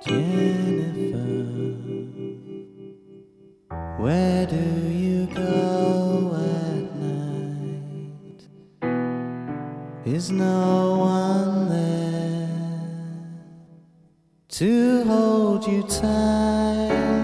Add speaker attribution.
Speaker 1: Jennifer, where do you go at night? Is no one there to hold you tight?